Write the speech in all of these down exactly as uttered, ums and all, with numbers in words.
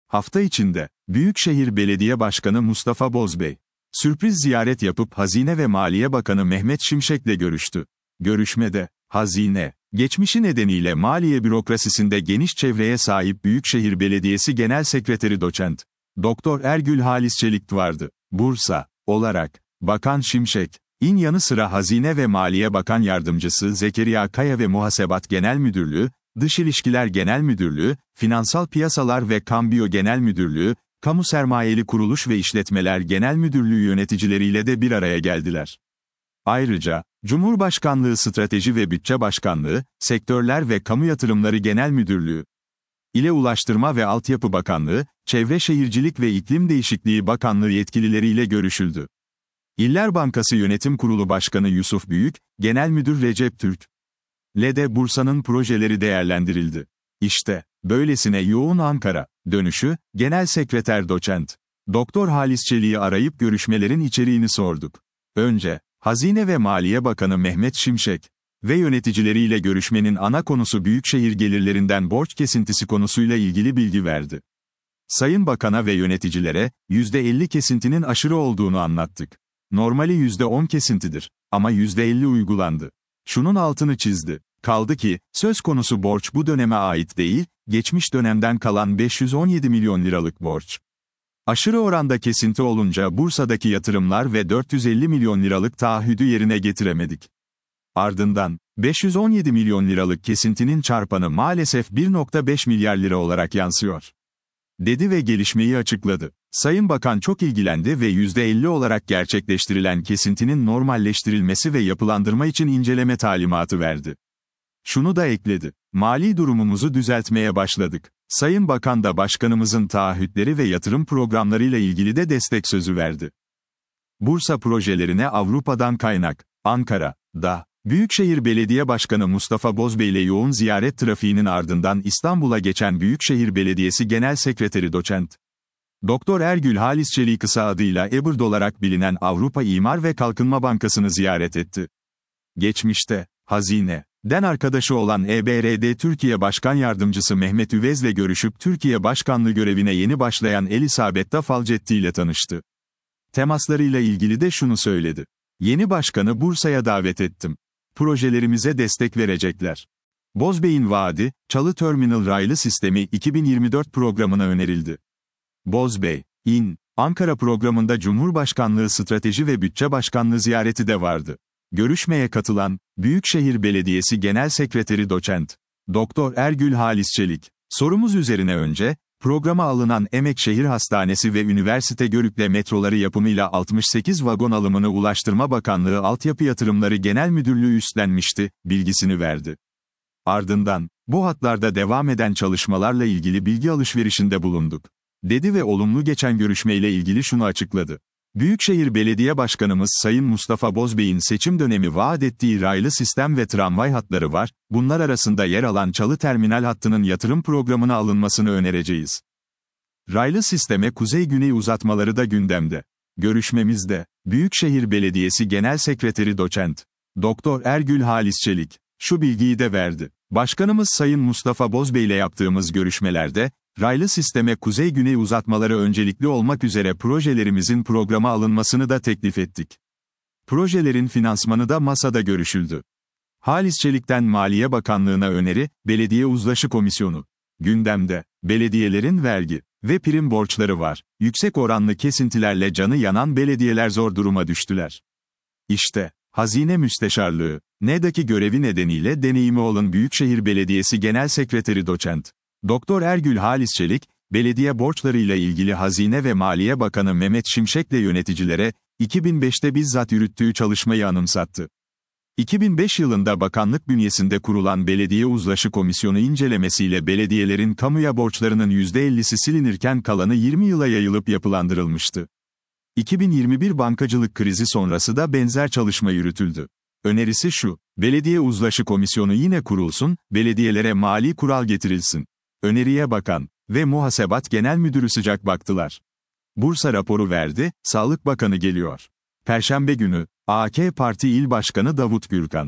Hafta içinde, Büyükşehir Belediye Başkanı Mustafa Bozbey, sürpriz ziyaret yapıp Hazine ve Maliye Bakanı Mehmet Şimşek'le görüştü. Görüşmede, Hazine, geçmişi nedeniyle maliye bürokrasisinde geniş çevreye sahip Büyükşehir Belediyesi Genel Sekreteri Doçent Doktor Ergül Halis Çelik vardı. Bursa olarak, Bakan Şimşek, in yanı sıra Hazine ve Maliye Bakan Yardımcısı Zekeriya Kaya ve Muhasebat Genel Müdürlüğü, Dış İlişkiler Genel Müdürlüğü, Finansal Piyasalar ve Kambiyo Genel Müdürlüğü, Kamu Sermayeli Kuruluş ve İşletmeler Genel Müdürlüğü yöneticileriyle de bir araya geldiler. Ayrıca, Cumhurbaşkanlığı Strateji ve Bütçe Başkanlığı, Sektörler ve Kamu Yatırımları Genel Müdürlüğü ile Ulaştırma ve Altyapı Bakanlığı, Çevre Şehircilik ve İklim Değişikliği Bakanlığı yetkilileriyle görüşüldü. İller Bankası Yönetim Kurulu Başkanı Yusuf Büyük, Genel Müdür Recep Türk ile de Bursa'nın projeleri değerlendirildi. İşte, böylesine yoğun Ankara dönüşü, Genel Sekreter Doçent Doktor Halis Çelik'i arayıp görüşmelerin içeriğini sorduk. Önce, Hazine ve Maliye Bakanı Mehmet Şimşek ve yöneticileriyle görüşmenin ana konusu büyükşehir gelirlerinden borç kesintisi konusuyla ilgili bilgi verdi. Sayın Bakan'a ve yöneticilere, yüzde elli kesintinin aşırı olduğunu anlattık. Normali yüzde on kesintidir, ama yüzde elli uygulandı. Şunun altını çizdi. Kaldı ki, söz konusu borç bu döneme ait değil, geçmiş dönemden kalan beş yüz on yedi milyon liralık borç. Aşırı oranda kesinti olunca Bursa'daki yatırımlar ve dört yüz elli milyon liralık taahhüdü yerine getiremedik. Ardından, beş yüz on yedi milyon liralık kesintinin çarpanı maalesef bir nokta beş milyar lira olarak yansıyor, dedi ve gelişmeyi açıkladı. Sayın Bakan çok ilgilendi ve yüzde elli olarak gerçekleştirilen kesintinin normalleştirilmesi ve yapılandırma için inceleme talimatı verdi. Şunu da ekledi. Mali durumumuzu düzeltmeye başladık. Sayın Bakan da başkanımızın taahhütleri ve yatırım programlarıyla ilgili de destek sözü verdi. Bursa projelerine Avrupa'dan kaynak. Ankara'da, Büyükşehir Belediye Başkanı Mustafa Bozbey ile yoğun ziyaret trafiğinin ardından İstanbul'a geçen Büyükşehir Belediyesi Genel Sekreteri Doçent Doktor Ergül Halis Çelik kısa adıyla E B R D olarak bilinen Avrupa İmar ve Kalkınma Bankası'nı ziyaret etti. Geçmişte, Hazine den arkadaşı olan E B R D Türkiye Başkan Yardımcısı Mehmet Üvez'le görüşüp Türkiye Başkanlığı görevine yeni başlayan Elisabetta Falcetti ile tanıştı. Temaslarıyla ilgili de şunu söyledi. Yeni başkanı Bursa'ya davet ettim. Projelerimize destek verecekler. Bozbey'in vaadi, Çalı Terminal Raylı Sistemi iki bin yirmi dört programına önerildi. Bozbey, in Ankara programında Cumhurbaşkanlığı Strateji ve Bütçe Başkanlığı ziyareti de vardı. Görüşmeye katılan, Büyükşehir Belediyesi Genel Sekreteri Doçent Doktor Ergül Halis Çelik, sorumuz üzerine önce, programa alınan Emekşehir Hastanesi ve Üniversite Görükle metroları yapımıyla altmış sekiz vagon alımını Ulaştırma Bakanlığı Altyapı Yatırımları Genel Müdürlüğü üstlenmişti, bilgisini verdi. Ardından, bu hatlarda devam eden çalışmalarla ilgili bilgi alışverişinde bulunduk, dedi ve olumlu geçen görüşmeyle ilgili şunu açıkladı. Büyükşehir Belediye Başkanımız Sayın Mustafa Bozbey'in seçim dönemi vaat ettiği raylı sistem ve tramvay hatları var, bunlar arasında yer alan Çalı Terminal hattının yatırım programına alınmasını önereceğiz. Raylı sisteme kuzey-güney uzatmaları da gündemde. Görüşmemizde, Büyükşehir Belediyesi Genel Sekreteri Doçent Doktor Ergül Halis Çelik, şu bilgiyi de verdi. Başkanımız Sayın Mustafa Bozbey ile yaptığımız görüşmelerde, raylı sisteme kuzey-güney uzatmaları öncelikli olmak üzere projelerimizin programa alınmasını da teklif ettik. Projelerin finansmanı da masada görüşüldü. Halis Çelik'ten Maliye Bakanlığı'na öneri, Belediye Uzlaşı Komisyonu. Gündemde, belediyelerin vergi ve prim borçları var. Yüksek oranlı kesintilerle canı yanan belediyeler zor duruma düştüler. İşte, Hazine Müsteşarlığı, N'daki görevi nedeniyle deneyimi olan Büyükşehir Belediyesi Genel Sekreteri Doçent Doktor Ergül Halis Çelik, belediye borçlarıyla ilgili Hazine ve Maliye Bakanı Mehmet Şimşek'le yöneticilere, iki bin beşte bizzat yürüttüğü çalışmayı anımsattı. iki bin beş yılında bakanlık bünyesinde kurulan Belediye Uzlaşı Komisyonu incelemesiyle belediyelerin kamuya borçlarının yüzde ellisi silinirken kalanı yirmi yıla yayılıp yapılandırılmıştı. iki bin yirmi bir bankacılık krizi sonrası da benzer çalışma yürütüldü. Önerisi şu, Belediye Uzlaşı Komisyonu yine kurulsun, belediyelere mali kural getirilsin. Öneriye bakan ve Muhasebat Genel Müdürü sıcak baktılar. Bursa raporu verdi, Sağlık Bakanı geliyor. Perşembe günü, A K Parti İl Başkanı Davut Gürkan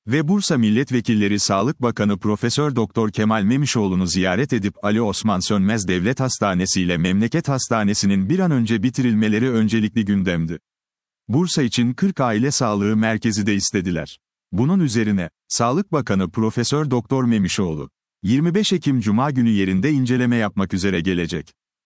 Ve Bursa Milletvekilleri Sağlık Bakanı Profesör Doktor Kemal Memişoğlu'nu ziyaret edip Ali Osman Sönmez Devlet Hastanesi ile Memleket Hastanesi'nin bir an önce bitirilmeleri öncelikli gündemdi. Bursa için kırk aile sağlığı merkezi de istediler. Bunun üzerine, Sağlık Bakanı Profesör Doktor Memişoğlu, yirmi beş Ekim Cuma günü yerinde inceleme yapmak üzere gelecek.